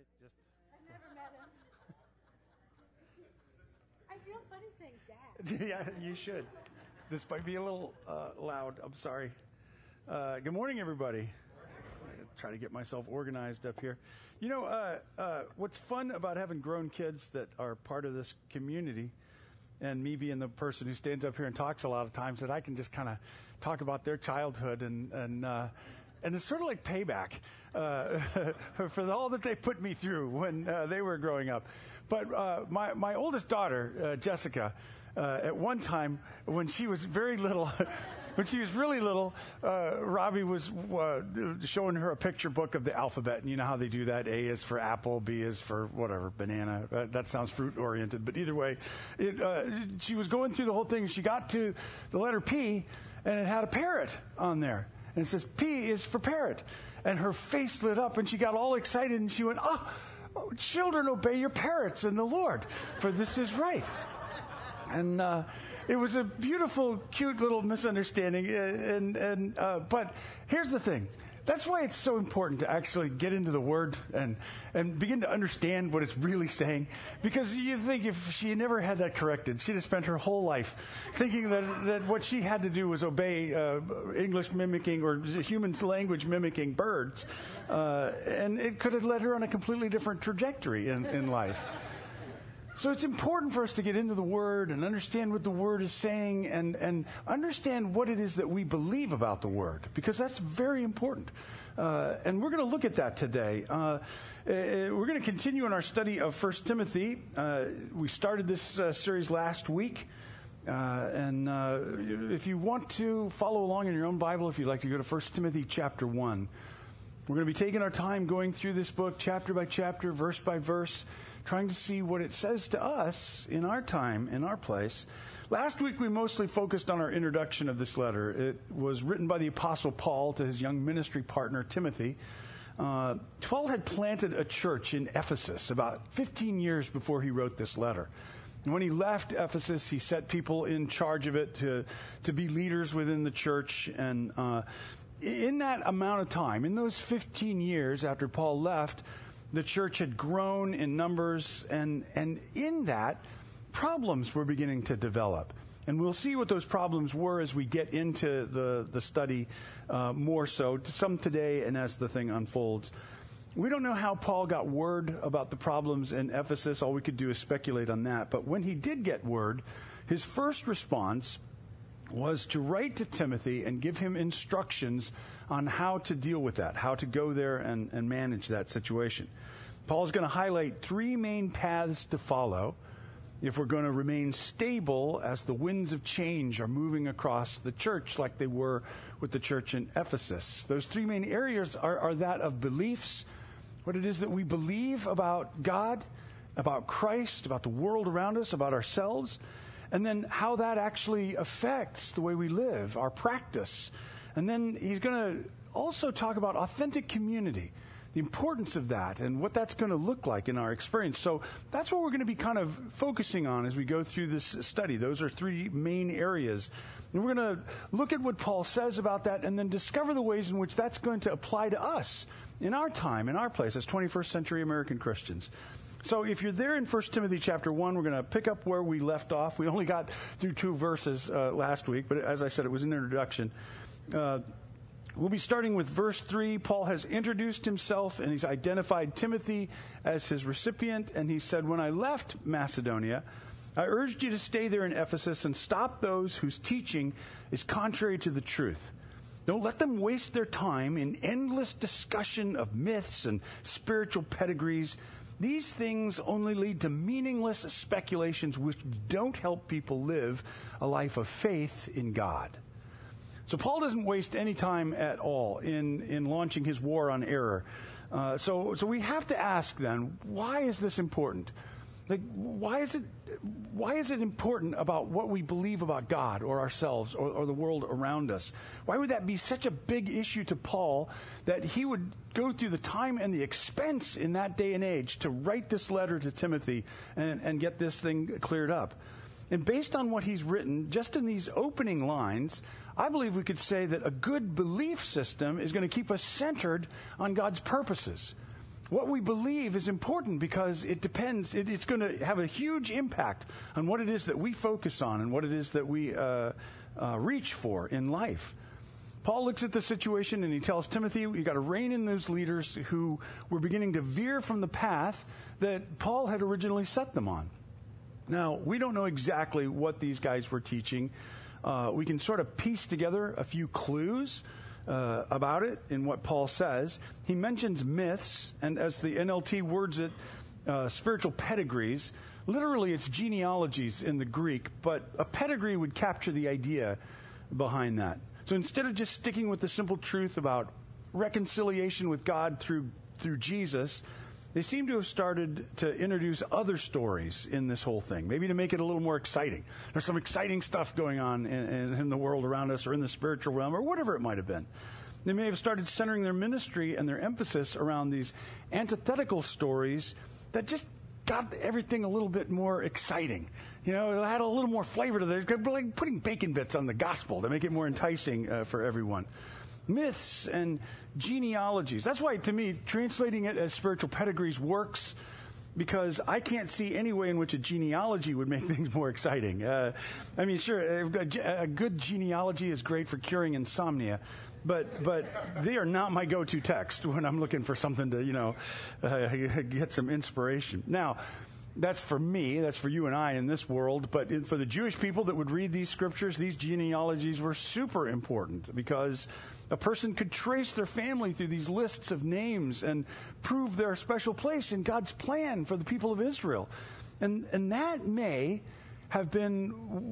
right? Just. I've never met him. I feel funny saying dad. Yeah, you should. This might be a little loud. I'm sorry. Good morning, everybody. Try to get myself organized up here. You know, what's fun about having grown kids that are part of this community, and me being the person who stands up here and talks a lot of times, that I can just kind of talk about their childhood and it's sort of like payback for all that they put me through when they were growing up. But my oldest daughter, Jessica, at one time when she was very little, when she was really little, Robbie was showing her a picture book of the alphabet, and you know how they do that. A is for apple, B is for whatever, banana. That sounds fruit oriented, but either way, she was going through the whole thing. She got to the letter P, and it had a parrot on there. And it says, P is for parrot. And her face lit up and she got all excited and she went, children, obey your parents in the Lord, for this is right. And it was a beautiful, cute little misunderstanding. But here's the thing. That's why it's so important to actually get into the Word and begin to understand what it's really saying. Because you think if she never had that corrected, she'd have spent her whole life thinking that what she had to do was obey English mimicking or human language mimicking birds. And it could have led her on a completely different trajectory in life. So it's important for us to get into the Word and understand what the Word is saying and understand what it is that we believe about the Word, because that's very important. And we're going to look at that today. We're going to continue in our study of 1 Timothy. We started this series last week. If you want to follow along in your own Bible, if you'd like to go to 1 Timothy chapter 1. We're going to be taking our time going through this book chapter by chapter, verse by verse, trying to see what it says to us in our time, in our place. Last week we mostly focused on our introduction of this letter. It was written by the Apostle Paul to his young ministry partner, Timothy. Paul had planted a church in Ephesus about 15 years before he wrote this letter. And when he left Ephesus, he set people in charge of it to be leaders within the church. And in that amount of time, in those 15 years after Paul left, the church had grown in numbers, and in that, problems were beginning to develop. And we'll see what those problems were as we get into the study more so, some today and as the thing unfolds. We don't know how Paul got word about the problems in Ephesus. All we could do is speculate on that. But when he did get word, his first response was to write to Timothy and give him instructions on how to deal with that, how to go there and manage that situation. Paul's going to highlight three main paths to follow if we're going to remain stable as the winds of change are moving across the church like they were with the church in Ephesus. Those three main areas are that of beliefs, what it is that we believe about God, about Christ, about the world around us, about ourselves, and then how that actually affects the way we live, our practice. And then he's going to also talk about authentic community, the importance of that, and what that's going to look like in our experience. So that's what we're going to be kind of focusing on as we go through this study. Those are three main areas. And we're going to look at what Paul says about that and then discover the ways in which that's going to apply to us in our time, in our place as 21st century American Christians. So if you're there in 1 Timothy chapter 1, we're going to pick up where we left off. We only got through 2 verses last week, but as I said, it was an introduction. We'll be starting with verse 3. Paul has introduced himself, and he's identified Timothy as his recipient. And he said, when I left Macedonia, I urged you to stay there in Ephesus and stop those whose teaching is contrary to the truth. Don't let them waste their time in endless discussion of myths and spiritual pedigrees. These things only lead to meaningless speculations which don't help people live a life of faith in God. So Paul doesn't waste any time at all in launching his war on error. So we have to ask then, why is this important? Like, why is it important about what we believe about God or ourselves or the world around us? Why would that be such a big issue to Paul that he would go through the time and the expense in that day and age to write this letter to Timothy and get this thing cleared up? And based on what he's written, just in these opening lines, I believe we could say that a good belief system is going to keep us centered on God's purposes. what we believe is important because it depends. It's going to have a huge impact on what it is that we focus on and what it is that we reach for in life. Paul looks at the situation and he tells Timothy, you got to rein in those leaders who were beginning to veer from the path that Paul had originally set them on. Now, we don't know exactly what these guys were teaching. We can sort of piece together a few clues about it in what Paul says. He mentions myths, and as the NLT words it, spiritual pedigrees. Literally, it's genealogies in the Greek, but a pedigree would capture the idea behind that. So instead of just sticking with the simple truth about reconciliation with God through Jesus, they seem to have started to introduce other stories in this whole thing, maybe to make it a little more exciting. There's some exciting stuff going on in the world around us or in the spiritual realm or whatever it might have been. They may have started centering their ministry and their emphasis around these antithetical stories that just got everything a little bit more exciting. You know, it had a little more flavor to this, like putting bacon bits on the gospel to make it more enticing for everyone. Myths and genealogies. That's why, to me, translating it as spiritual pedigrees works, because I can't see any way in which a genealogy would make things more exciting. I mean, sure, a good genealogy is great for curing insomnia, but they are not my go-to text when I'm looking for something to, get some inspiration. Now, that's for me, that's for you and I in this world, but for the Jewish people that would read these scriptures, these genealogies were super important because a person could trace their family through these lists of names and prove their special place in God's plan for the people of Israel. And that may have been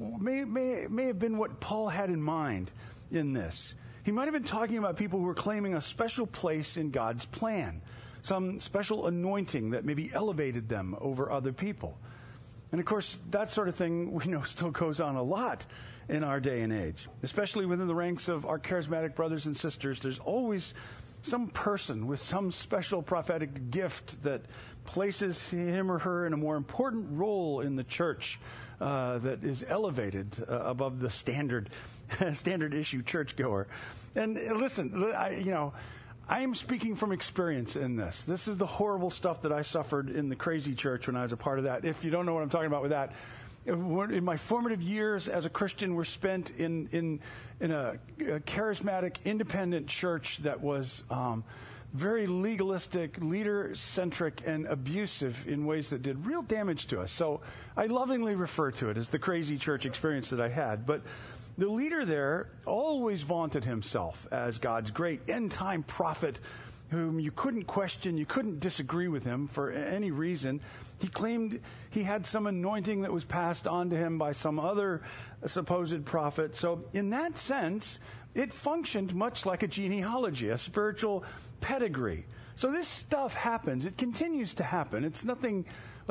what Paul had in mind in this. He might have been talking about people who were claiming a special place in God's plan, some special anointing that maybe elevated them over other people. And of course, that sort of thing we know still goes on a lot in our day and age, especially within the ranks of our charismatic brothers and sisters. There's always some person with some special prophetic gift that places him or her in a more important role in the church that is elevated above the standard issue churchgoer. And listen, I am speaking from experience in this. This is the horrible stuff that I suffered in the crazy church when I was a part of that. If you don't know what I'm talking about with that, in my formative years as a Christian were spent in a charismatic, independent church that was very legalistic, leader-centric, and abusive in ways that did real damage to us. So I lovingly refer to it as the crazy church experience that I had. But the leader there always vaunted himself as God's great end-time prophet whom you couldn't question, you couldn't disagree with him for any reason. He claimed he had some anointing that was passed on to him by some other supposed prophet. So in that sense, it functioned much like a genealogy, a spiritual pedigree. So this stuff happens. It continues to happen. It's nothing's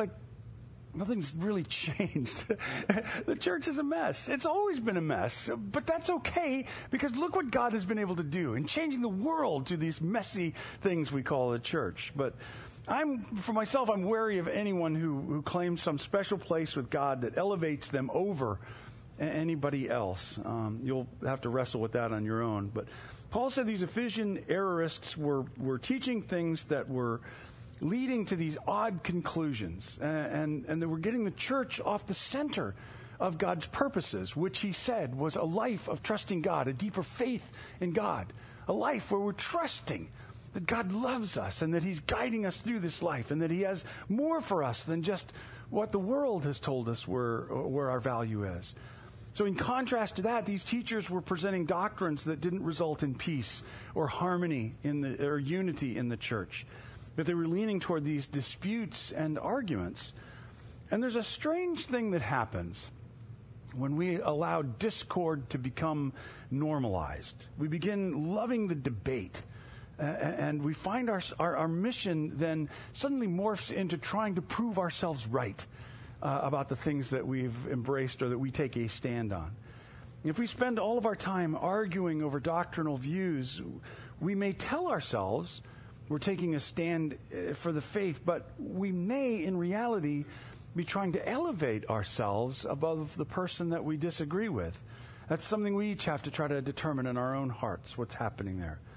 really changed. The church is a mess. It's always been a mess. But that's okay, because look what God has been able to do in changing the world through these messy things we call the church. But for myself, I'm wary of anyone who claims some special place with God that elevates them over anybody else. You'll have to wrestle with that on your own. But Paul said these Ephesian errorists were teaching things that were leading to these odd conclusions, and they were getting the church off the center of God's purposes, which he said was a life of trusting God, a deeper faith in God, a life where we're trusting that God loves us and that he's guiding us through this life and that he has more for us than just what the world has told us where our value is. So in contrast to that, these teachers were presenting doctrines that didn't result in peace or harmony or unity in the church. But they were leaning toward these disputes and arguments. And there's a strange thing that happens when we allow discord to become normalized. We begin loving the debate. And we find our mission then suddenly morphs into trying to prove ourselves right about the things that we've embraced or that we take a stand on. If we spend all of our time arguing over doctrinal views, we may tell ourselves we're taking a stand for the faith, but we may, in reality, be trying to elevate ourselves above the person that we disagree with. That's something we each have to try to determine in our own hearts, what's happening there.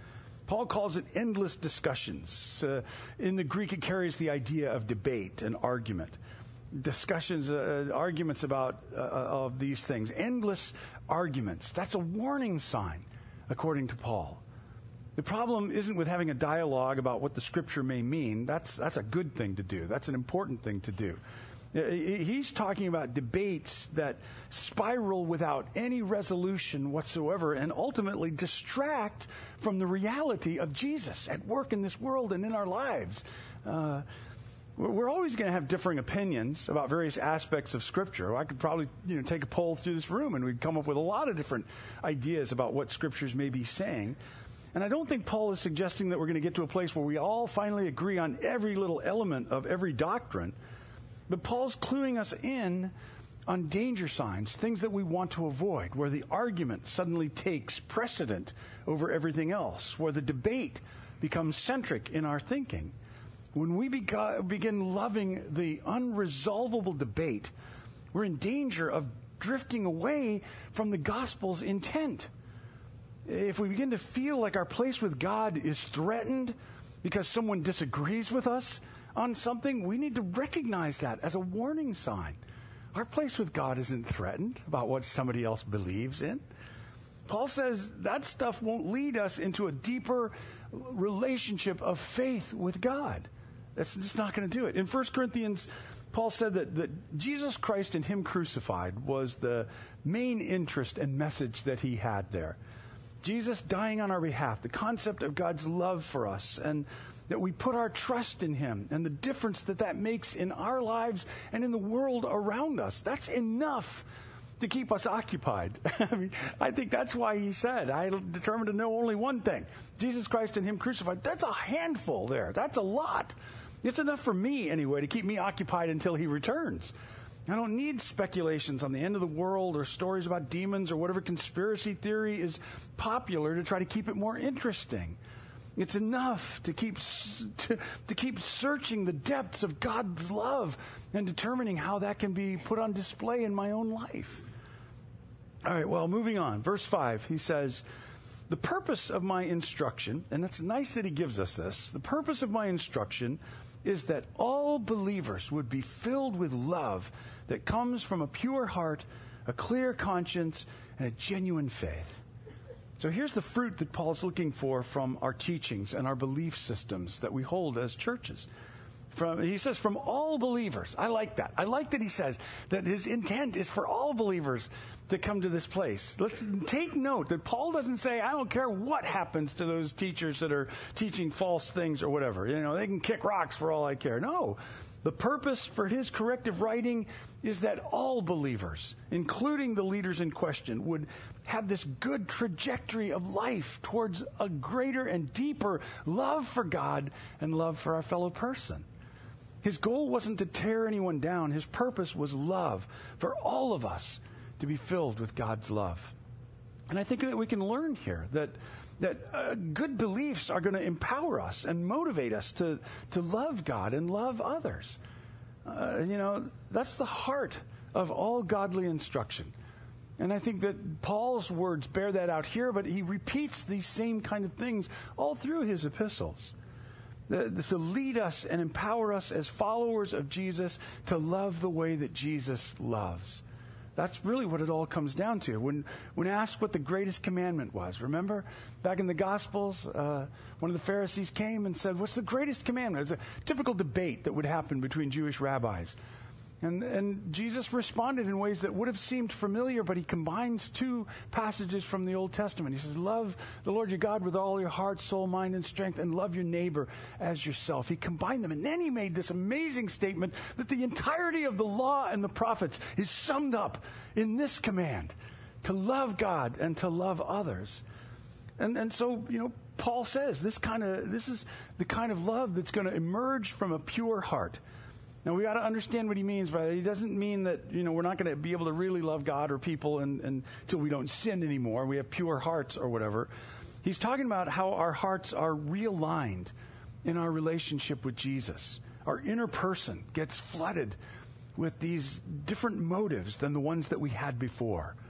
Paul calls it endless discussions. In the Greek, it carries the idea of debate and argument. Discussions, arguments about of these things. Endless arguments. That's a warning sign, according to Paul. The problem isn't with having a dialogue about what the Scripture may mean. That's a good thing to do. That's an important thing to do. He's talking about debates that spiral without any resolution whatsoever and ultimately distract from the reality of Jesus at work in this world and in our lives. We're always going to have differing opinions about various aspects of Scripture. I could probably take a poll through this room and we'd come up with a lot of different ideas about what Scriptures may be saying. And I don't think Paul is suggesting that we're going to get to a place where we all finally agree on every little element of every doctrine. But Paul's cluing us in on danger signs, things that we want to avoid, where the argument suddenly takes precedent over everything else, where the debate becomes centric in our thinking. When we begin loving the unresolvable debate, we're in danger of drifting away from the gospel's intent. If we begin to feel like our place with God is threatened because someone disagrees with us on something, we need to recognize that as a warning sign. Our place with God isn't threatened about what somebody else believes in. Paul says that stuff won't lead us into a deeper relationship of faith with God. That's just not going to do it. In 1 Corinthians, Paul said that Jesus Christ and Him crucified was the main interest and message that he had there. Jesus dying on our behalf, the concept of God's love for us, and that we put our trust in Him, and the difference that makes in our lives and in the world around us. That's enough to keep us occupied. I think that's why he said, I determined to know only one thing, Jesus Christ and Him crucified. That's a handful there. That's a lot. It's enough for me, anyway, to keep me occupied until He returns. I don't need speculations on the end of the world or stories about demons or whatever conspiracy theory is popular to try to keep it more interesting. It's enough to keep searching the depths of God's love and determining how that can be put on display in my own life. All right, well, moving on. Verse 5, he says, the purpose of my instruction, and it's nice that he gives us this, the purpose of my instruction is that all believers would be filled with love that comes from a pure heart, a clear conscience, and a genuine faith. So here's the fruit that Paul's looking for from our teachings and our belief systems that we hold as churches. He says, from all believers. I like that. I like that he says that his intent is for all believers to come to this place. Let's take note that Paul doesn't say, I don't care what happens to those teachers that are teaching false things or whatever. They can kick rocks for all I care. No. The purpose for his corrective writing is that all believers, including the leaders in question, would have this good trajectory of life towards a greater and deeper love for God and love for our fellow person. His goal wasn't to tear anyone down. His purpose was love for all of us to be filled with God's love. And I think that we can learn here that good beliefs are going to empower us and motivate us to love God and love others. That's the heart of all godly instruction. And I think that Paul's words bear that out here, but he repeats these same kind of things all through his epistles. To lead us and empower us as followers of Jesus to love the way that Jesus loves. That's really what it all comes down to. When asked what the greatest commandment was, remember back in the Gospels, one of the Pharisees came and said, what's the greatest commandment? It's a typical debate that would happen between Jewish rabbis. And Jesus responded in ways that would have seemed familiar, but he combines two passages from the Old Testament. He says, love the Lord your God with all your heart, soul, mind, and strength, and love your neighbor as yourself. He combined them, and then he made this amazing statement that the entirety of the law and the prophets is summed up in this command, to love God and to love others. And so, Paul says this is the kind of love that's going to emerge from a pure heart. Now, we got to understand what he means by that. He doesn't mean that, we're not going to be able to really love God or people until we don't sin anymore. We have pure hearts or whatever. He's talking about how our hearts are realigned in our relationship with Jesus. Our inner person gets flooded with these different motives than the ones that we had before.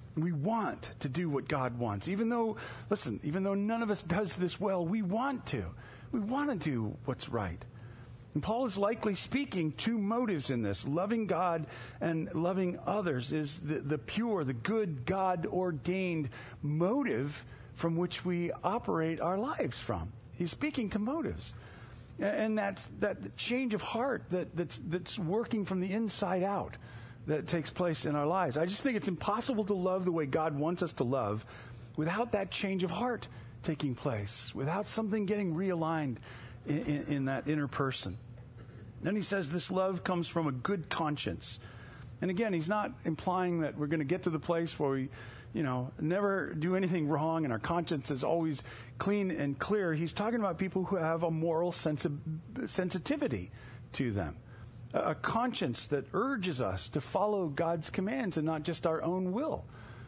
We want to do what God wants. Even though none of us does this well, we want to. We want to do what's right. And Paul is likely speaking two motives in this. Loving God and loving others is the pure, the good, God-ordained motive from which we operate our lives from. He's speaking to motives. And that's that change of heart that's working from the inside out that takes place in our lives. I just think it's impossible to love the way God wants us to love without that change of heart taking place, without something getting realigned in that inner person. Then he says this love comes from a good conscience. And again, he's not implying that we're going to get to the place where we, never do anything wrong and our conscience is always clean and clear. He's talking about people who have a moral sensitivity to them. A conscience that urges us to follow God's commands and not just our own will.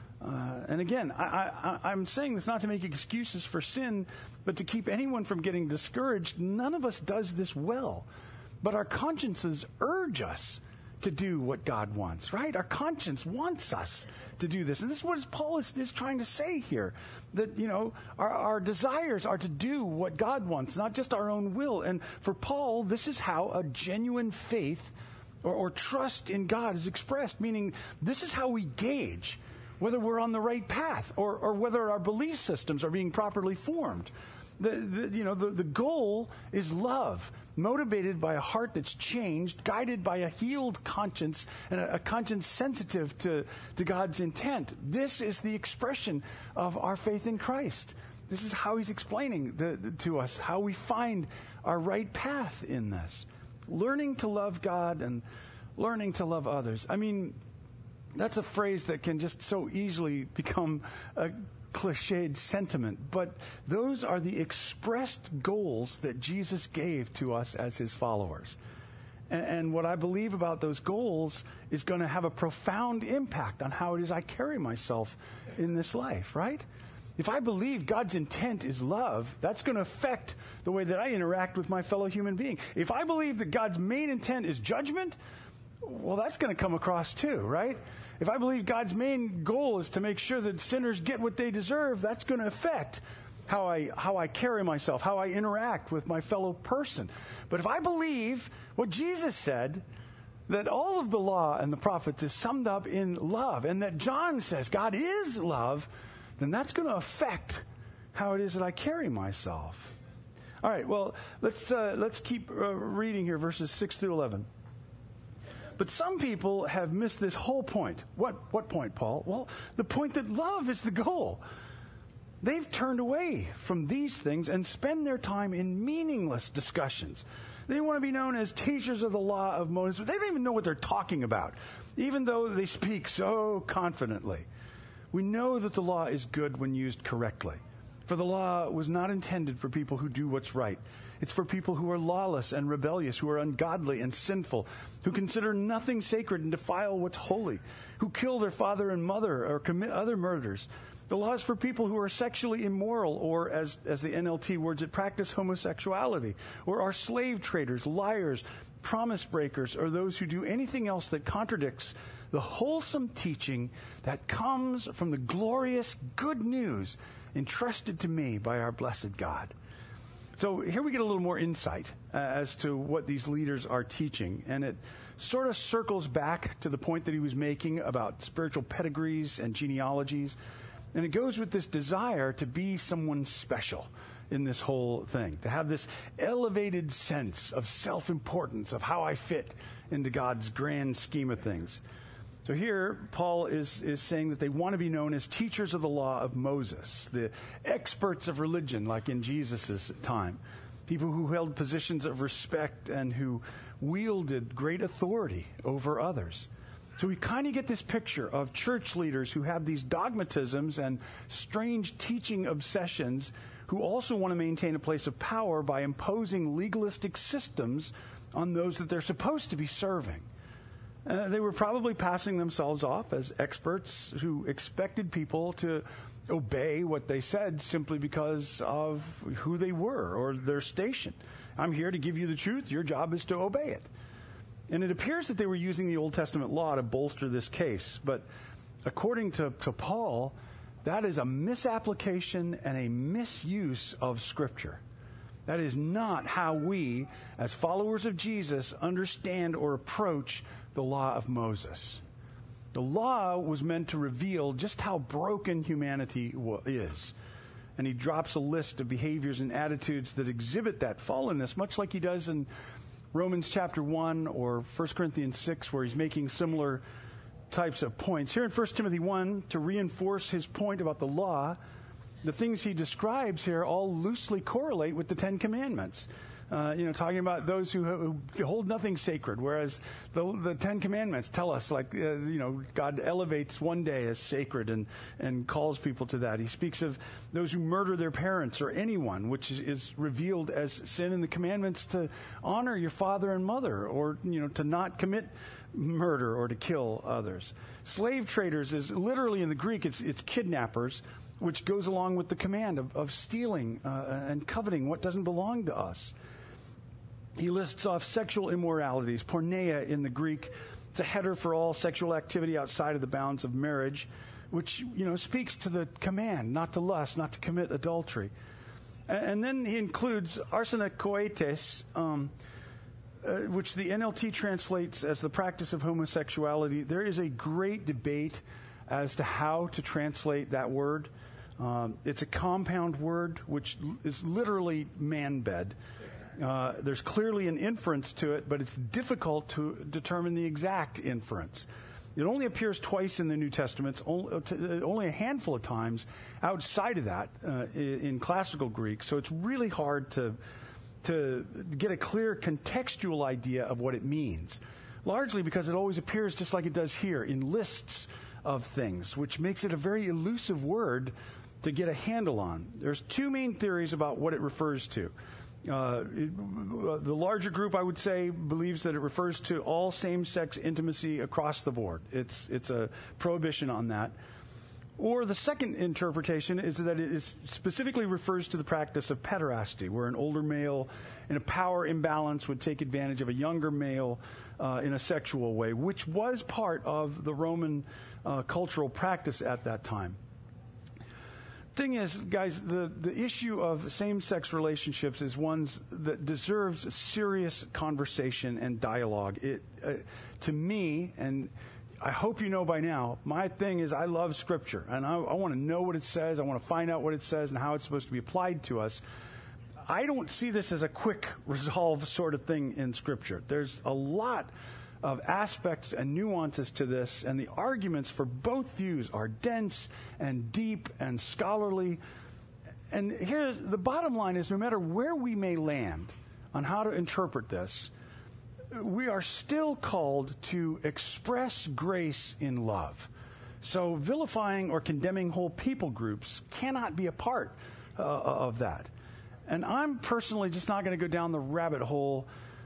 And again, I'm saying this not to make excuses for sin, but to keep anyone from getting discouraged. None of us does this well. But our consciences urge us to do what God wants, right? Our conscience wants us to do this. And this is what Paul is trying to say here. That, our desires are to do what God wants, not just our own will. And for Paul, this is how a genuine faith or trust in God is expressed, meaning this is how we gauge whether we're on the right path or whether our belief systems are being properly formed. The goal is love, motivated by a heart that's changed, guided by a healed conscience, and a conscience sensitive to God's intent. This is the expression of our faith in Christ. This is how he's explaining to us how we find our right path in this. Learning to love God and learning to love others. I mean, that's a phrase that can just so easily become a cliched sentiment, but those are the expressed goals that Jesus gave to us as his followers. And what I believe about those goals is going to have a profound impact on how it is I carry myself in this life, right? If I believe God's intent is love, that's going to affect the way that I interact with my fellow human being. If I believe that God's main intent is judgment, well, that's going to come across too, right? If I believe God's main goal is to make sure that sinners get what they deserve, that's going to affect how I carry myself, how I interact with my fellow person. But if I believe what Jesus said, that all of the law and the prophets is summed up in love, and that John says God is love, then that's going to affect how it is that I carry myself. All right, well, let's keep reading here, verses 6 through 11. But some people have missed this whole point. What point, Paul? Well, the point that love is the goal. They've turned away from these things and spend their time in meaningless discussions. They want to be known as teachers of the law of Moses. They don't even know what they're talking about, even though they speak so confidently. We know that the law is good when used correctly. For the law was not intended for people who do what's right. It's for people who are lawless and rebellious, who are ungodly and sinful, who consider nothing sacred and defile what's holy, who kill their father and mother or commit other murders. The law is for people who are sexually immoral, or as the NLT words it, practice homosexuality, or are slave traders, liars, promise breakers, or those who do anything else that contradicts the wholesome teaching that comes from the glorious good news entrusted to me by our blessed God. So here we get a little more insight as to what these leaders are teaching. And it sort of circles back to the point that he was making about spiritual pedigrees and genealogies. And it goes with this desire to be someone special in this whole thing, to have this elevated sense of self-importance, of how I fit into God's grand scheme of things. So here, Paul is saying that they want to be known as teachers of the law of Moses, the experts of religion, like in Jesus' time, people who held positions of respect and who wielded great authority over others. So we kind of get this picture of church leaders who have these dogmatisms and strange teaching obsessions, who also want to maintain a place of power by imposing legalistic systems on those that they're supposed to be serving. They were probably passing themselves off as experts who expected people to obey what they said simply because of who they were or their station. I'm here to give you the truth. Your job is to obey it. And it appears that they were using the Old Testament law to bolster this case. But according to Paul, that is a misapplication and a misuse of Scripture. That is not how we, as followers of Jesus, understand or approach the law of Moses. The law was meant to reveal just how broken humanity is. And he drops a list of behaviors and attitudes that exhibit that fallenness, much like he does in Romans chapter 1 or 1 Corinthians 6, where he's making similar types of points. Here in 1 Timothy 1, to reinforce his point about the law, the things he describes here all loosely correlate with the Ten Commandments. Talking about those who hold nothing sacred, whereas the Ten Commandments tell us, God elevates one day as sacred and calls people to that. He speaks of those who murder their parents or anyone, which is revealed as sin in the commandments to honor your father and mother, or, to not commit murder or to kill others. Slave traders is literally in the Greek, it's kidnappers, which goes along with the command of stealing and coveting what doesn't belong to us. He lists off sexual immoralities, porneia in the Greek. It's a header for all sexual activity outside of the bounds of marriage, which, speaks to the command not to lust, not to commit adultery. And then he includes arsenokoites, which the NLT translates as the practice of homosexuality. There is a great debate as to how to translate that word. It's a compound word, which is literally man bed. There's clearly an inference to it, but it's difficult to determine the exact inference. It only appears twice in the New Testament, only a handful of times outside of that in classical Greek. So it's really hard to get a clear contextual idea of what it means, largely because it always appears just like it does here in lists of things, which makes it a very elusive word to get a handle on. There's two main theories about what it refers to. The larger group, I would say, believes that it refers to all same-sex intimacy across the board. It's a prohibition on that. Or the second interpretation is that it specifically refers to the practice of pederasty, where an older male in a power imbalance would take advantage of a younger male in a sexual way, which was part of the Roman cultural practice at that time. Thing is, guys, the issue of same-sex relationships is one that deserves serious conversation and dialogue. To me, and I hope you know by now, my thing is I love Scripture, and I want to know what it says. I want to find out what it says and how it's supposed to be applied to us. I don't see this as a quick resolve sort of thing in Scripture. There's a lot of aspects and nuances to this, and the arguments for both views are dense and deep and scholarly. And here, the bottom line is, no matter where we may land on how to interpret this, we are still called to express grace in love. So vilifying or condemning whole people groups cannot be a part of that. And I'm personally just not going to go down the rabbit hole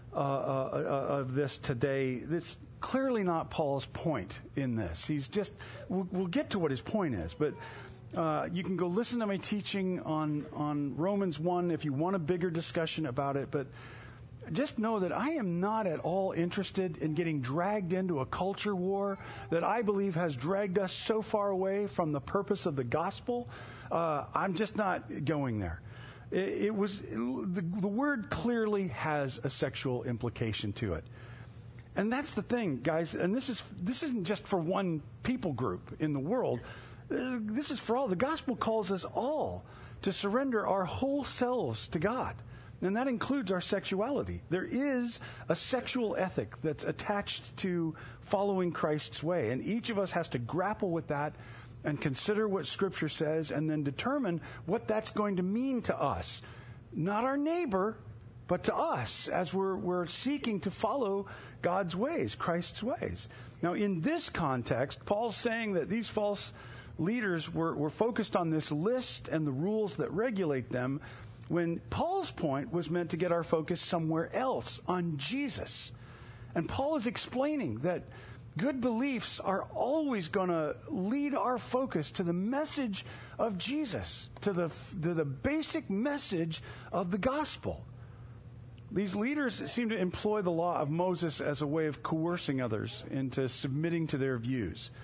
of this today. It's clearly not Paul's point in this. He's just, we'll get to what his point is, but you can go listen to my teaching on Romans 1 if you want a bigger discussion about it, but just know that I am not at all interested in getting dragged into a culture war that I believe has dragged us so far away from the purpose of the gospel. I'm just not going there. The word clearly has a sexual implication to it. And that's the thing, guys. And this isn't just for one people group in the world. This is for all. The gospel calls us all to surrender our whole selves to God. And that includes our sexuality. There is a sexual ethic that's attached to following Christ's way. And each of us has to grapple with that and consider what Scripture says, and then determine what that's going to mean to us. Not our neighbor, but to us, as we're seeking to follow God's ways, Christ's ways. Now, in this context, Paul's saying that these false leaders were focused on this list and the rules that regulate them, when Paul's point was meant to get our focus somewhere else, on Jesus. And Paul is explaining that good beliefs are always going to lead our focus to the message of Jesus, to the basic message of the gospel. These leaders seem to employ the law of Moses as a way of coercing others into submitting to their views.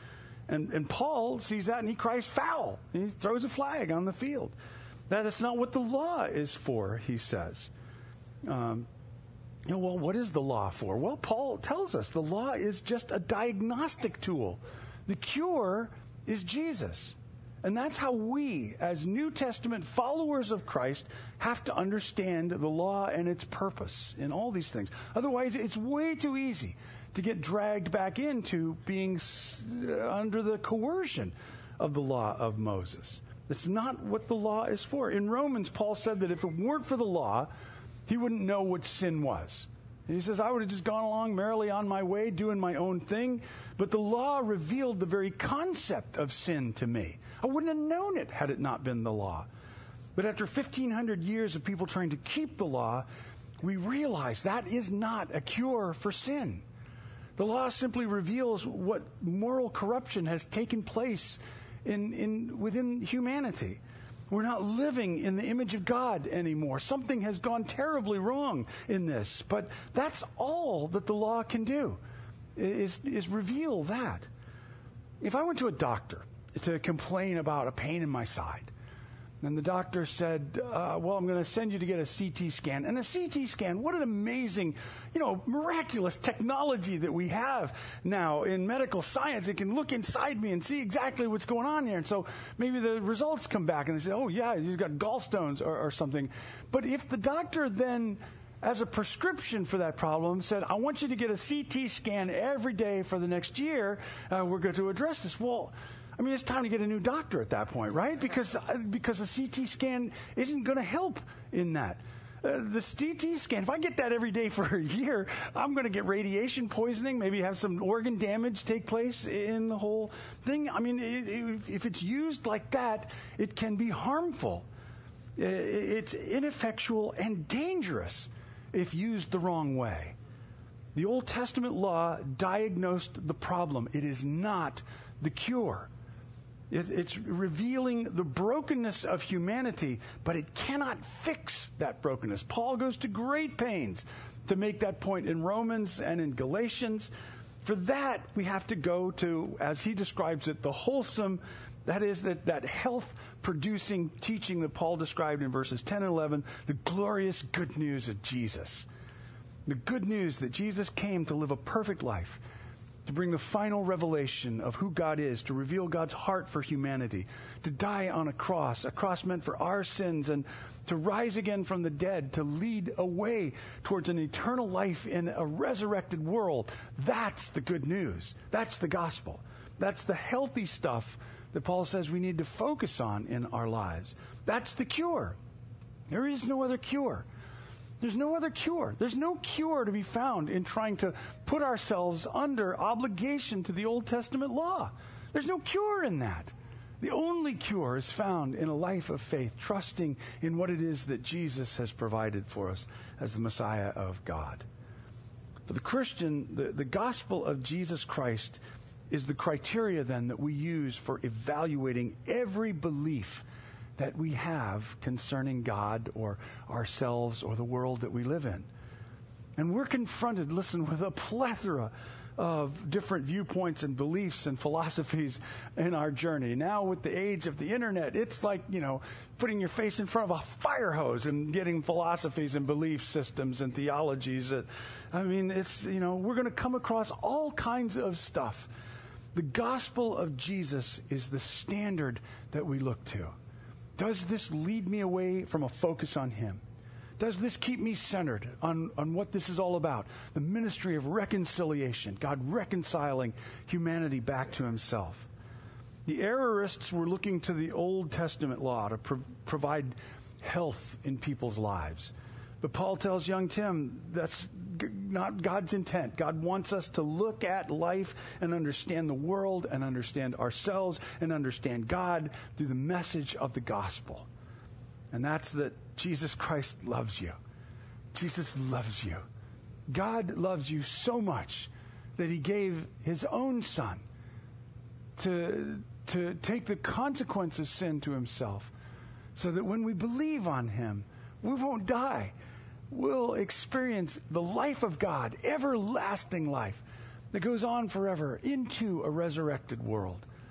And Paul sees that and he cries foul. He throws a flag on the field. That is not what the law is for, he says. Well, what is the law for? Well, Paul tells us the law is just a diagnostic tool. The cure is Jesus. And that's how we, as New Testament followers of Christ, have to understand the law and its purpose in all these things. Otherwise, it's way too easy to get dragged back into being under the coercion of the law of Moses. That's not what the law is for. In Romans, Paul said that if it weren't for the law, he wouldn't know what sin was. And he says, I would have just gone along merrily on my way, doing my own thing. But the law revealed the very concept of sin to me. I wouldn't have known it had it not been the law. But after 1,500 years of people trying to keep the law, we realize that is not a cure for sin. The law simply reveals what moral corruption has taken place within humanity. We're not living in the image of God anymore. Something has gone terribly wrong in this. But that's all that the law can do, is reveal that. If I went to a doctor to complain about a pain in my side, and the doctor said, well, I'm going to send you to get a CT scan. And a CT scan, what an amazing, miraculous technology that we have now in medical science. It can look inside me and see exactly what's going on here. And so maybe the results come back and they say, oh, yeah, you've got gallstones or something. But if the doctor then, as a prescription for that problem, said, I want you to get a CT scan every day for the next year, we're going to address this. Well, I mean, it's time to get a new doctor at that point, right? Because a CT scan isn't going to help in that. The CT scan, if I get that every day for a year, I'm going to get radiation poisoning, maybe have some organ damage take place in the whole thing. I mean, if it's used like that, it can be harmful. It's ineffectual and dangerous if used the wrong way. The Old Testament law diagnosed the problem. It is not the cure. It's revealing the brokenness of humanity, but it cannot fix that brokenness. Paul goes to great pains to make that point in Romans and in Galatians. For that, we have to go to, as he describes it, the wholesome, that is, that health-producing teaching that Paul described in verses 10 and 11, the glorious good news of Jesus. The good news that Jesus came to live a perfect life, to bring the final revelation of who God is, to reveal God's heart for humanity, to die on a cross meant for our sins, and to rise again from the dead, to lead a way towards an eternal life in a resurrected world. That's the good news. That's the gospel. That's the healthy stuff that Paul says we need to focus on in our lives. That's the cure. There is no other cure. There's no other cure. There's no cure to be found in trying to put ourselves under obligation to the Old Testament law. There's no cure in that. The only cure is found in a life of faith, trusting in what it is that Jesus has provided for us as the Messiah of God. For the Christian, the gospel of Jesus Christ is the criteria then that we use for evaluating every belief that we have concerning God or ourselves or the world that we live in. And we're confronted, listen, with a plethora of different viewpoints and beliefs and philosophies in our journey. Now with the age of the internet, it's like, putting your face in front of a fire hose and getting philosophies and belief systems and theologies. It's, we're going to come across all kinds of stuff. The gospel of Jesus is the standard that we look to. Does this lead me away from a focus on Him? Does this keep me centered on what this is all about? The ministry of reconciliation, God reconciling humanity back to Himself. The errorists were looking to the Old Testament law to provide health in people's lives. But Paul tells young Tim that's not God's intent. God wants us to look at life and understand the world and understand ourselves and understand God through the message of the gospel. And that's that Jesus Christ loves you. Jesus loves you. God loves you so much that He gave His own Son to take the consequence of sin to Himself, so that when we believe on Him, we won't die. We'll experience the life of God, everlasting life that goes on forever into a resurrected world.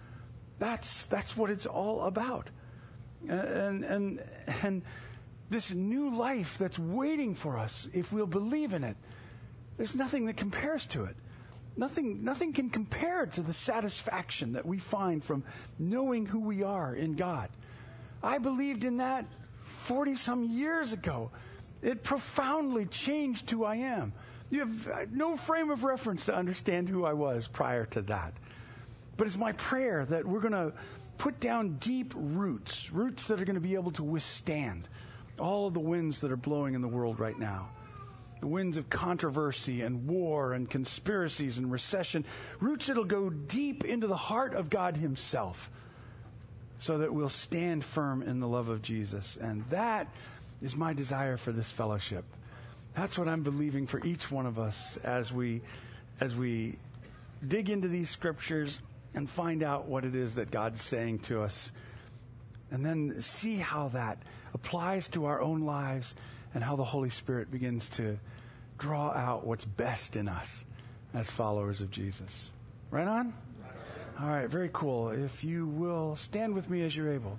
That's what it's all about. And this new life that's waiting for us, if we'll believe in it, there's nothing that compares to it. Nothing can compare to the satisfaction that we find from knowing who we are in God. I believed in that 40-some years ago. It profoundly changed who I am. You have no frame of reference to understand who I was prior to that. But it's my prayer that we're going to put down deep roots that are going to be able to withstand all of the winds that are blowing in the world right now. The winds of controversy and war and conspiracies and recession. Roots that'll go deep into the heart of God himself so that we'll stand firm in the love of Jesus. And that is my desire for this fellowship. That's what I'm believing for each one of us as we dig into these scriptures and find out what it is that God's saying to us. And then see how that applies to our own lives and how the Holy Spirit begins to draw out what's best in us as followers of Jesus. Right on? All right, very cool. If you will stand with me as you're able.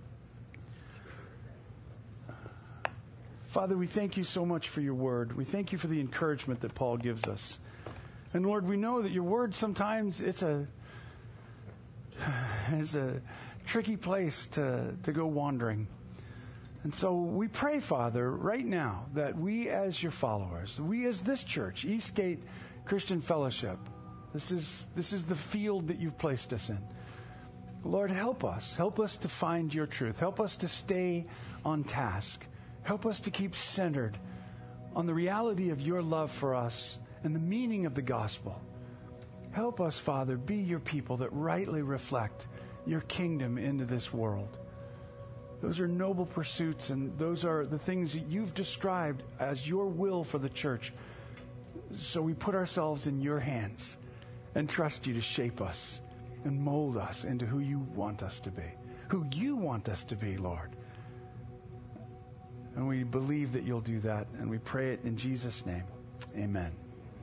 Father, we thank you so much for your word. We thank you for the encouragement that Paul gives us. And Lord, we know that your word sometimes it's a tricky place to go wandering. And so we pray, Father, right now that we as your followers, we as this church, Eastgate Christian Fellowship, this is the field that you've placed us in. Lord, help us to find your truth. Help us to stay on task. Help us to keep centered on the reality of your love for us and the meaning of the gospel. Help us, Father, be your people that rightly reflect your kingdom into this world. Those are noble pursuits, and those are the things that you've described as your will for the church. So we put ourselves in your hands and trust you to shape us and mold us into who you want us to be. Who you want us to be, Lord. And we believe that you'll do that, and we pray it in Jesus' name. Amen.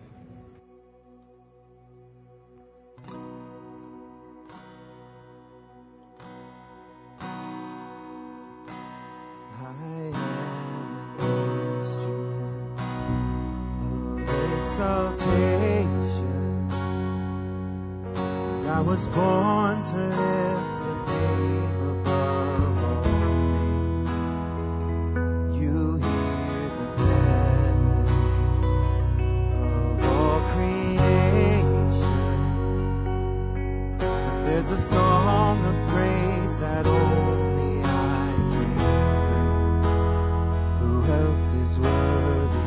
I was born to lift the name above all names. You hear the melody of all creation. But there's a song of praise that only I can bring. Who else is worthy?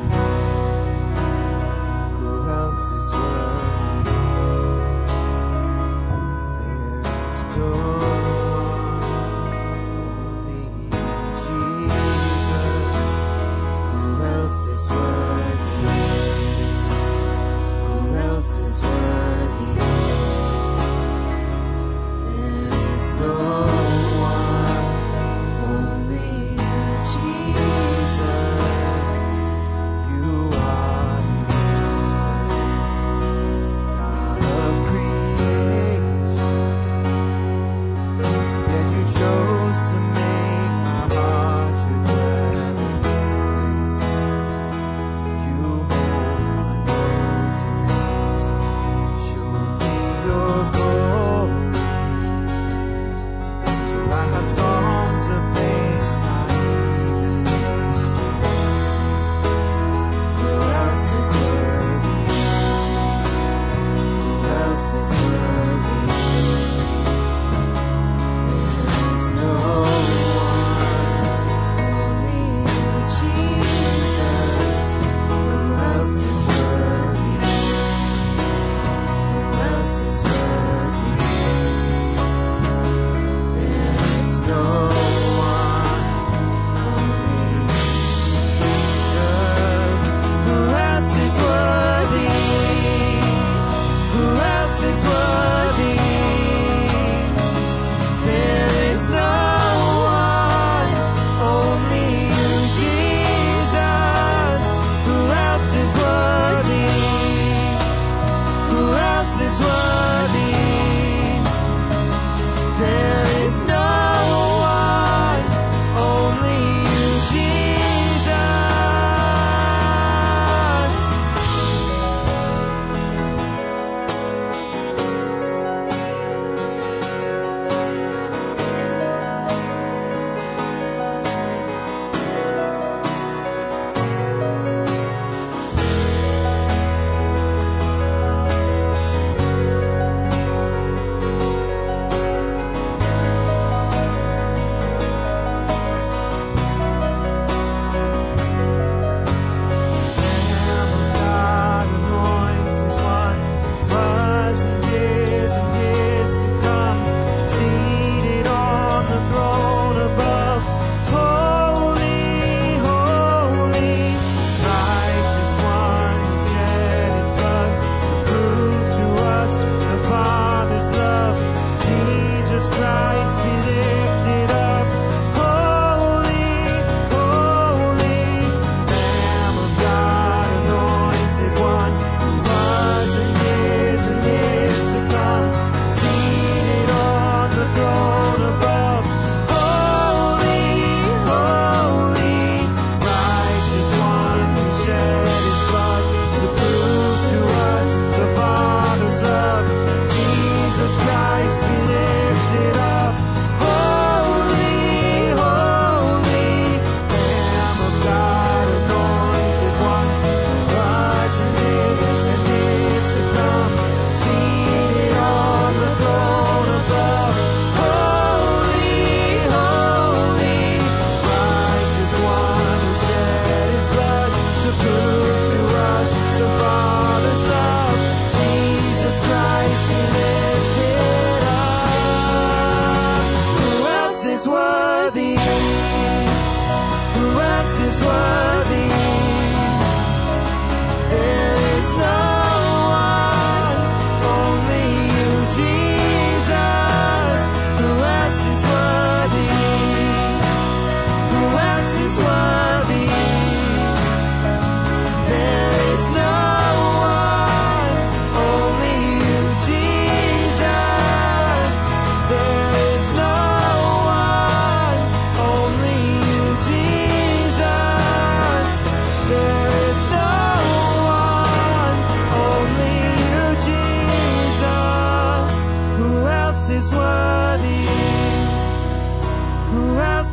Who else is worthy?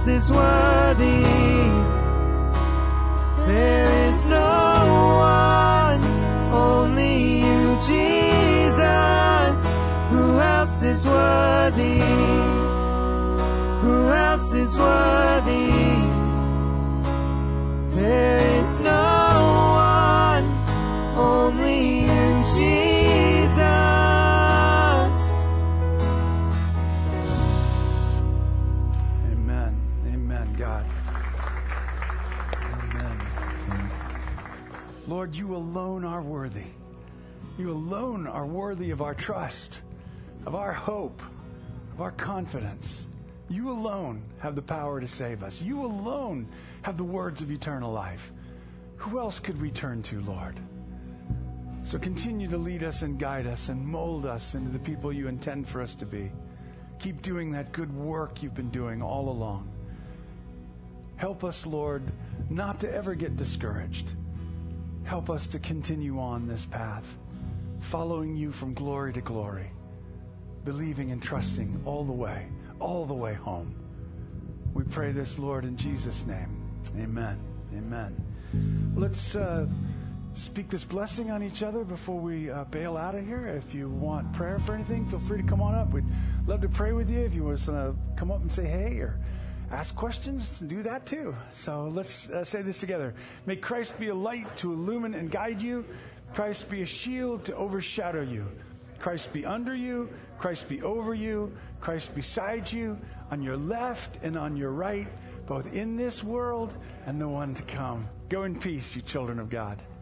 is worthy? There is no one, only you, Jesus. Who else is worthy? Who else is worthy? There is no one, only you, Jesus. Amen. Amen, God. Amen. Lord, you alone are worthy. You alone are worthy of our trust, of our hope, of our confidence. You alone have the power to save us. You alone have the words of eternal life. Who else could we turn to, Lord? So continue to lead us and guide us and mold us into the people you intend for us to be. Keep doing that good work you've been doing all along. Help us, Lord, not to ever get discouraged. Help us to continue on this path, following you from glory to glory, believing and trusting all the way home. We pray this, Lord, in Jesus' name. Amen. Amen. Let's speak this blessing on each other before we bail out of here. If you want prayer for anything, feel free to come on up. We'd love to pray with you. If you want to come up and say hey or ask questions, do that too. So let's say this together. May Christ be a light to illumine and guide you. Christ be a shield to overshadow you. Christ be under you. Christ be over you. Christ beside you, on your left and on your right, both in this world and the one to come. Go in peace, you children of God.